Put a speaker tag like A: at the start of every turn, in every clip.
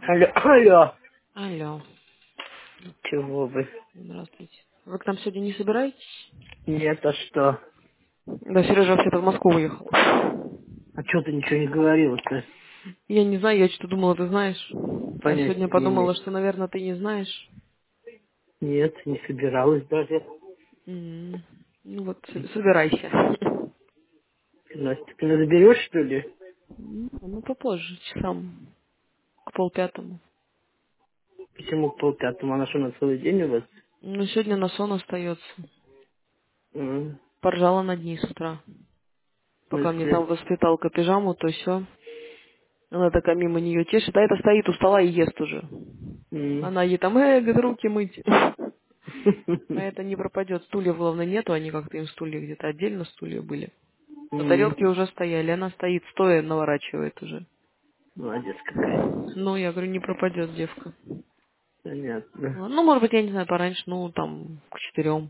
A: Алло, алло.
B: Алло.
A: Чего вы?
B: Здравствуйте. Вы к нам сегодня не собираетесь?
A: Нет, а что?
B: Да, Сережа вообще-то в Москву уехал.
A: А что ты ничего не говорила-то?
B: Я не знаю, я что-то думала, ты знаешь. А сегодня
A: Понятия не
B: подумала,
A: имею.
B: что, наверное, ты не знаешь.
A: Нет, не собиралась даже.
B: М. Ну вот, собирайся.
A: Настя, ты нас заберешь, что ли?
B: Ну, попозже, часам к 4:30.
A: Почему к полпятому? Она что, на целый день у вас?
B: Ну, сегодня на сон остается.
A: М,
B: Поржала над ней с утра.
A: В
B: Пока мне там
A: смысле?
B: воспиталка пижаму, то все. Она такая мимо нее тешит, а это стоит у стола и ест уже.
A: М.
B: Она ей там, говорит, руки мыть. А это не пропадет. Стульев, главное, нету. Они как-то им стулья где-то отдельно стулья были. Но тарелки
A: М.
B: уже стояли. Она стоит стоя, наворачивает уже.
A: Молодец какая.
B: Ну, я говорю, не пропадет девка.
A: Понятно.
B: Ну, может быть, я не знаю, пораньше, ну, там, к 4.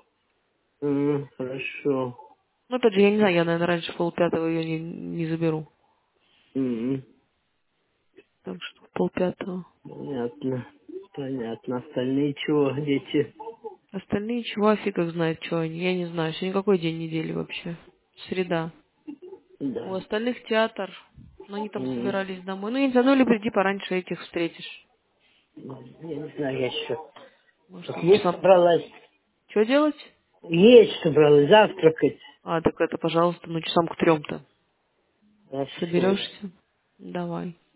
A: Хорошо.
B: Ну, опять же, я не знаю, я, наверное, раньше 4:30 ее не заберу.
A: М.
B: Так что 4:30.
A: Понятно. Понятно. Остальные чего, дети?
B: Остальные чего, фиг их знает, что они. Я не знаю, сегодня какой день недели вообще? Среда. У
A: Да.
B: остальных театр. Но они там
A: М.
B: собирались домой. Ну, я не знаю, ну или приди пораньше этих встретишь.
A: Я не знаю, я еще.
B: Может,
A: Как
B: там
A: есть
B: часам...
A: собралась.
B: Что делать?
A: Есть собралась завтракать.
B: А, так это, пожалуйста, ну часам к 3-то.
A: Хорошо.
B: Соберешься? Давай.